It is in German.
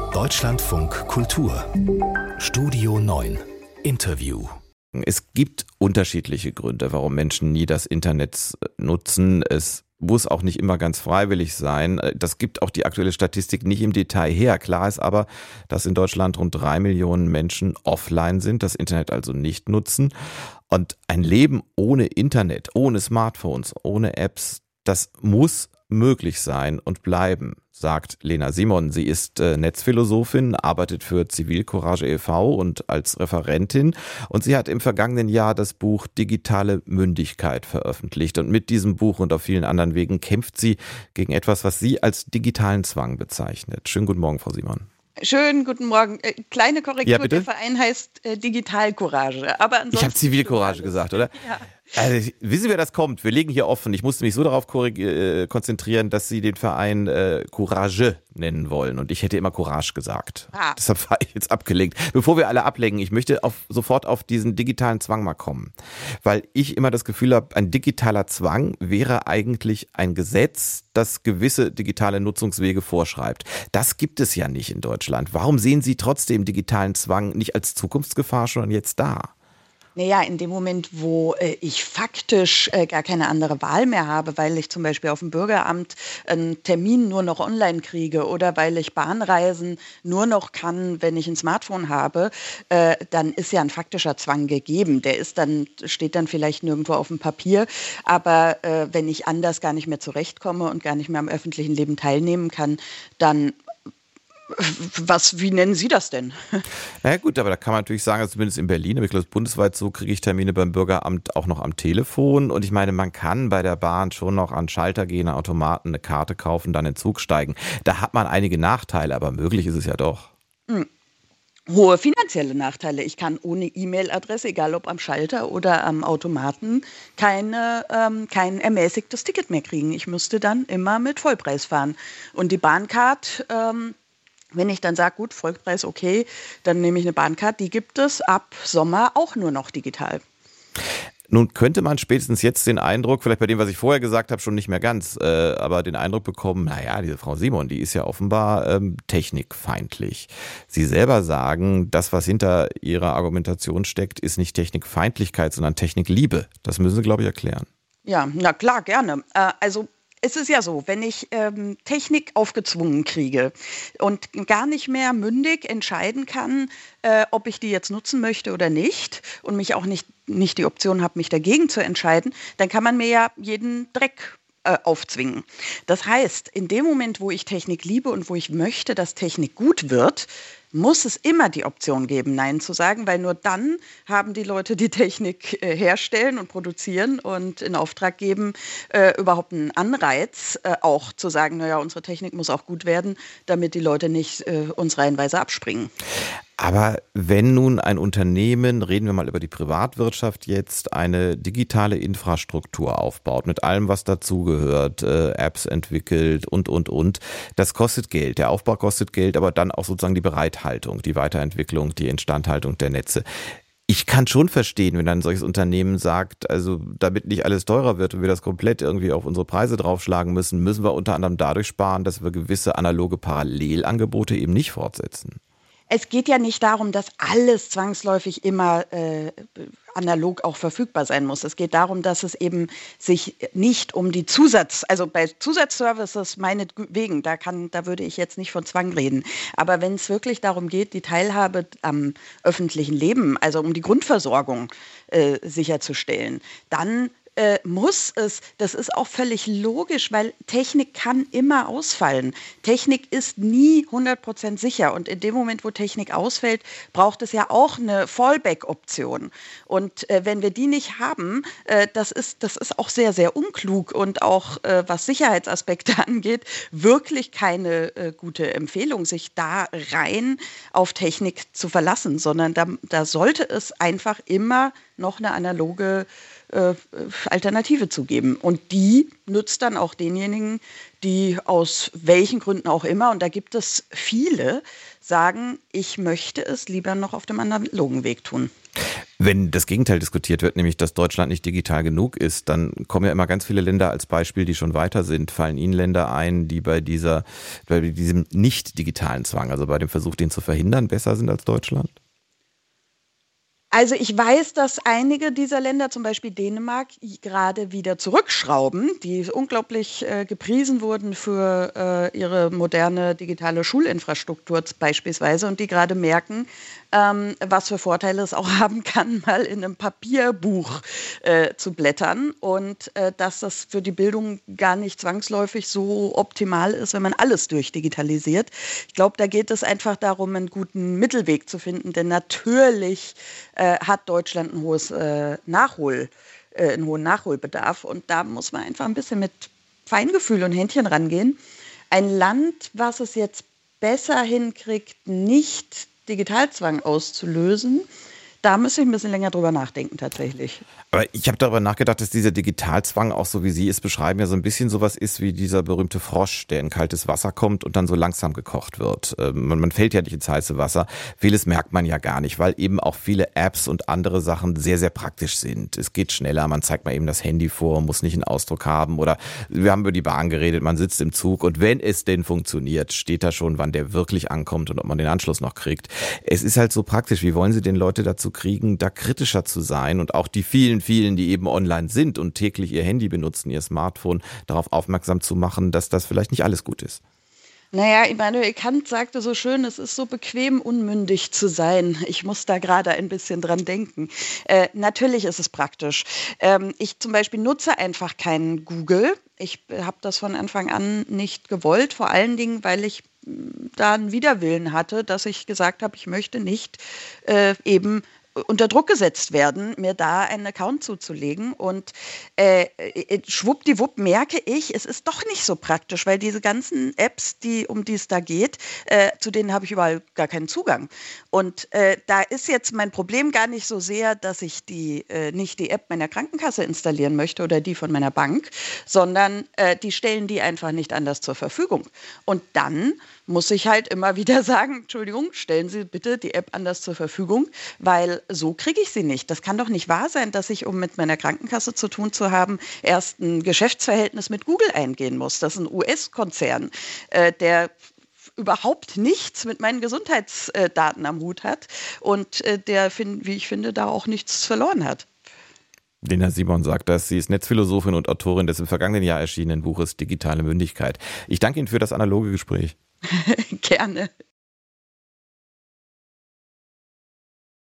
Deutschlandfunk Kultur Studio 9 Interview. Es gibt unterschiedliche Gründe, warum Menschen nie das Internet nutzen. Es muss auch nicht immer ganz freiwillig sein. Das gibt auch die aktuelle Statistik nicht im Detail her. Klar ist aber, dass in Deutschland rund 3 Millionen Menschen offline sind, das Internet also nicht nutzen. Und ein Leben ohne Internet, ohne Smartphones, ohne Apps, das muss möglich sein und bleiben, sagt Lena Simon. Sie ist Netzphilosophin, arbeitet für Zivilcourage e.V. und als Referentin. Und sie hat im vergangenen Jahr das Buch Digitale Mündigkeit veröffentlicht. Und mit diesem Buch und auf vielen anderen Wegen kämpft sie gegen etwas, was sie als digitalen Zwang bezeichnet. Schönen guten Morgen, Frau Simon. Schönen guten Morgen. Kleine Korrektur, ja, der Verein heißt Digitalcourage. Aber ansonsten ich habe Zivilcourage gesagt, oder? Ja. Also, wissen wir, das kommt. Wir legen hier offen. Ich musste mich so darauf konzentrieren, dass Sie den Verein Courage nennen wollen. Und ich hätte immer Courage gesagt. Deshalb war ich jetzt abgelenkt. Bevor wir alle ablenken, ich möchte sofort auf diesen digitalen Zwang mal kommen. Weil ich immer das Gefühl habe, ein digitaler Zwang wäre eigentlich ein Gesetz, das gewisse digitale Nutzungswege vorschreibt. Das gibt es ja nicht in Deutschland. Warum sehen Sie trotzdem digitalen Zwang nicht als Zukunftsgefahr schon jetzt da? Naja, in dem Moment, wo ich faktisch gar keine andere Wahl mehr habe, weil ich zum Beispiel auf dem Bürgeramt einen Termin nur noch online kriege oder weil ich Bahnreisen nur noch kann, wenn ich ein Smartphone habe, dann ist ja ein faktischer Zwang gegeben. Der steht dann vielleicht nirgendwo auf dem Papier, aber wenn ich anders gar nicht mehr zurechtkomme und gar nicht mehr am öffentlichen Leben teilnehmen kann, dann wie nennen Sie das denn? Na ja, gut, aber da kann man natürlich sagen, also zumindest in Berlin, aber ich glaube, bundesweit so kriege ich Termine beim Bürgeramt auch noch am Telefon. Und ich meine, man kann bei der Bahn schon noch an Schalter gehen, an Automaten, eine Karte kaufen, dann in den Zug steigen. Da hat man einige Nachteile, aber möglich ist es ja doch. Hohe finanzielle Nachteile. Ich kann ohne E-Mail-Adresse, egal ob am Schalter oder am Automaten, kein ermäßigtes Ticket mehr kriegen. Ich müsste dann immer mit Vollpreis fahren. Und die Bahncard, wenn ich dann sage, gut, Vollpreis okay, dann nehme ich eine Bahncard, die gibt es ab Sommer auch nur noch digital. Nun könnte man spätestens jetzt den Eindruck, vielleicht bei dem, was ich vorher gesagt habe, schon nicht mehr ganz, aber den Eindruck bekommen, naja, diese Frau Simon, die ist ja offenbar technikfeindlich. Sie selber sagen, das, was hinter ihrer Argumentation steckt, ist nicht Technikfeindlichkeit, sondern Technikliebe. Das müssen Sie, glaube ich, erklären. Ja, na klar, gerne. Es ist ja so, wenn ich Technik aufgezwungen kriege und gar nicht mehr mündig entscheiden kann, ob ich die jetzt nutzen möchte oder nicht und mich auch nicht die Option habe, mich dagegen zu entscheiden, dann kann man mir ja jeden Dreck aufzwingen. Das heißt, in dem Moment, wo ich Technik liebe und wo ich möchte, dass Technik gut wird, muss es immer die Option geben, Nein zu sagen, weil nur dann haben die Leute, die Technik herstellen und produzieren und in Auftrag geben, überhaupt einen Anreiz, auch zu sagen, naja, unsere Technik muss auch gut werden, damit die Leute nicht uns reihenweise abspringen. Aber wenn nun ein Unternehmen, reden wir mal über die Privatwirtschaft jetzt, eine digitale Infrastruktur aufbaut, mit allem, was dazugehört, Apps entwickelt und, das kostet Geld. Der Aufbau kostet Geld, aber dann auch sozusagen die Bereithaltung, die Weiterentwicklung, die Instandhaltung der Netze. Ich kann schon verstehen, wenn ein solches Unternehmen sagt, also damit nicht alles teurer wird und wir das komplett irgendwie auf unsere Preise draufschlagen müssen, müssen wir unter anderem dadurch sparen, dass wir gewisse analoge Parallelangebote eben nicht fortsetzen. Es geht ja nicht darum, dass alles zwangsläufig immer analog auch verfügbar sein muss. Es geht darum, dass es eben sich nicht um die also bei Zusatzservices meinetwegen, da würde ich jetzt nicht von Zwang reden. Aber wenn es wirklich darum geht, die Teilhabe am öffentlichen Leben, also um die Grundversorgung sicherzustellen, dann das ist auch völlig logisch, weil Technik kann immer ausfallen. Technik ist nie 100% sicher und in dem Moment, wo Technik ausfällt, braucht es ja auch eine Fallback-Option. Und wenn wir die nicht haben, das ist auch sehr, sehr unklug und auch was Sicherheitsaspekte angeht, wirklich keine gute Empfehlung, sich da rein auf Technik zu verlassen, sondern da sollte es einfach immer noch eine analoge Alternative zu geben. Und die nützt dann auch denjenigen, die aus welchen Gründen auch immer, und da gibt es viele, sagen, ich möchte es lieber noch auf dem analogen Weg tun. Wenn das Gegenteil diskutiert wird, nämlich dass Deutschland nicht digital genug ist, dann kommen ja immer ganz viele Länder als Beispiel, die schon weiter sind. Fallen Ihnen Länder ein, die bei diesem nicht digitalen Zwang, also bei dem Versuch, den zu verhindern, besser sind als Deutschland? Also ich weiß, dass einige dieser Länder, zum Beispiel Dänemark, gerade wieder zurückschrauben, die unglaublich gepriesen wurden für ihre moderne digitale Schulinfrastruktur beispielsweise und die gerade merken, was für Vorteile es auch haben kann, mal in einem Papierbuch zu blättern und dass das für die Bildung gar nicht zwangsläufig so optimal ist, wenn man alles durchdigitalisiert. Ich glaube, da geht es einfach darum, einen guten Mittelweg zu finden, denn natürlich hat Deutschland einen hohen Nachholbedarf und da muss man einfach ein bisschen mit Feingefühl und Händchen rangehen. Ein Land, was es jetzt besser hinkriegt, nicht Digitalzwang auszulösen, da müsste ich ein bisschen länger drüber nachdenken tatsächlich. Aber ich habe darüber nachgedacht, dass dieser Digitalzwang auch so, wie Sie es beschreiben, ja so ein bisschen sowas ist wie dieser berühmte Frosch, der in kaltes Wasser kommt und dann so langsam gekocht wird. Man fällt ja nicht ins heiße Wasser. Vieles merkt man ja gar nicht, weil eben auch viele Apps und andere Sachen sehr, sehr praktisch sind. Es geht schneller, man zeigt mal eben das Handy vor, muss nicht einen Ausdruck haben oder wir haben über die Bahn geredet, man sitzt im Zug und wenn es denn funktioniert, steht da schon, wann der wirklich ankommt und ob man den Anschluss noch kriegt. Es ist halt so praktisch. Wie wollen Sie den Leute dazu kriegen, da kritischer zu sein und auch die vielen, die eben online sind und täglich ihr Handy benutzen, ihr Smartphone, darauf aufmerksam zu machen, dass das vielleicht nicht alles gut ist? Naja, Immanuel Kant sagte so schön, es ist so bequem, unmündig zu sein. Ich muss da gerade ein bisschen dran denken. Natürlich ist es praktisch. Ich zum Beispiel nutze einfach keinen Google. Ich habe das von Anfang an nicht gewollt, vor allen Dingen, weil ich da einen Widerwillen hatte, dass ich gesagt habe, ich möchte nicht eben unter Druck gesetzt werden, mir da einen Account zuzulegen. Und schwuppdiwupp merke ich, es ist doch nicht so praktisch, weil diese ganzen Apps, um die es da geht, zu denen habe ich überall gar keinen Zugang. Und da ist jetzt mein Problem gar nicht so sehr, dass ich nicht die App meiner Krankenkasse installieren möchte oder die von meiner Bank, sondern die stellen die einfach nicht anders zur Verfügung. Und dann muss ich halt immer wieder sagen, Entschuldigung, stellen Sie bitte die App anders zur Verfügung, weil so kriege ich sie nicht. Das kann doch nicht wahr sein, dass ich, um mit meiner Krankenkasse zu tun zu haben, erst ein Geschäftsverhältnis mit Google eingehen muss. Das ist ein US-Konzern, der überhaupt nichts mit meinen Gesundheitsdaten am Hut hat und der, wie ich finde, da auch nichts verloren hat. Lena Simon sagt das. Sie ist Netzphilosophin und Autorin des im vergangenen Jahr erschienenen Buches Digitale Mündigkeit. Ich danke Ihnen für das analoge Gespräch. Gerne.